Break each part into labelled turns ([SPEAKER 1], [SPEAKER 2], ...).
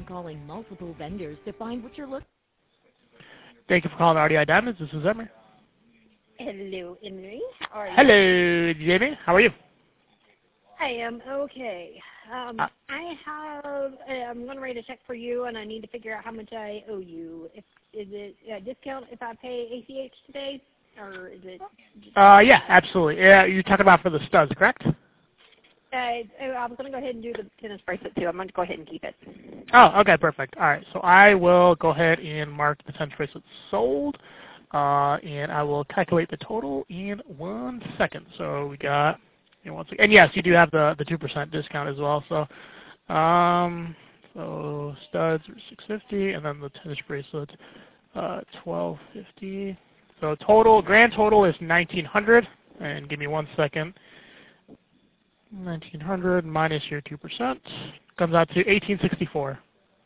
[SPEAKER 1] calling multiple vendors to find what you're looking.
[SPEAKER 2] Thank you for calling RDI Diamonds. This is Emery.
[SPEAKER 3] Hello, Emery. How are you?
[SPEAKER 2] Hello, Jamie. How are you?
[SPEAKER 3] I am okay. I'm going to write a check for you, and I need to figure out how much I owe you. Is it a discount if I pay ACH today, or is it?
[SPEAKER 2] Yeah, absolutely. Yeah, you're talking about for the studs, correct?
[SPEAKER 3] I'm going to go ahead and do the tennis bracelet too. I'm going to go ahead and keep it.
[SPEAKER 2] Oh, okay, perfect. All right, so I will go ahead and mark the tennis bracelet sold, and I will calculate the total in 1 second. So we got, and yes, you do have the 2% discount as well. So, so studs are $650, and then the tennis bracelet, $1250. So grand total is $1,900, and give me 1 second. 1,900 minus your 2% comes out to $1,864.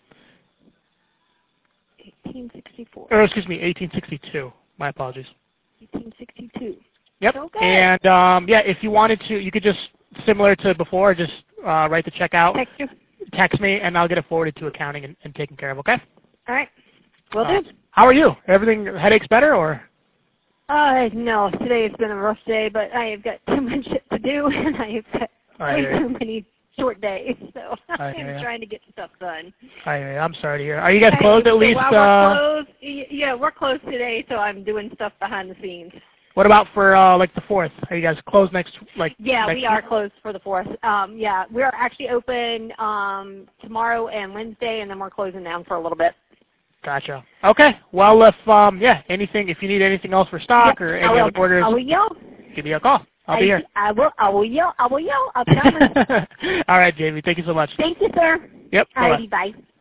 [SPEAKER 3] 1864.
[SPEAKER 2] Or excuse me, 1862. My apologies.
[SPEAKER 3] 1862.
[SPEAKER 2] Yep.
[SPEAKER 3] Okay.
[SPEAKER 2] And yeah, if you wanted to, you could just similar to before, just write the check out.
[SPEAKER 3] Text you.
[SPEAKER 2] Text me, and I'll get it forwarded to accounting and taken care of. Okay.
[SPEAKER 3] All right. Will do.
[SPEAKER 2] How are you? Everything headaches better or?
[SPEAKER 3] No, today has been a rough day, but I have got too much shit to do, and I have got way too many short days, so I'm trying to get stuff done.
[SPEAKER 2] I'm sorry to hear. Are you guys closed at least?
[SPEAKER 3] While we're closed, yeah, we're closed today, so I'm doing stuff behind the scenes.
[SPEAKER 2] What about for like the 4th? Are you guys closed next
[SPEAKER 3] Yeah,
[SPEAKER 2] next
[SPEAKER 3] we are closed for the 4th. Yeah, we're actually open tomorrow and Wednesday, and then we're closing down for a little bit.
[SPEAKER 2] Gotcha. Okay. Well, if if you need anything else for stock or any other orders,
[SPEAKER 3] I will yell.
[SPEAKER 2] Give me a call. I'll be here.
[SPEAKER 3] I will yell. I'll be coming.
[SPEAKER 2] All right, Jamie. Thank you so much.
[SPEAKER 3] Thank you, sir.
[SPEAKER 2] Yep.
[SPEAKER 3] Alrighty, bye.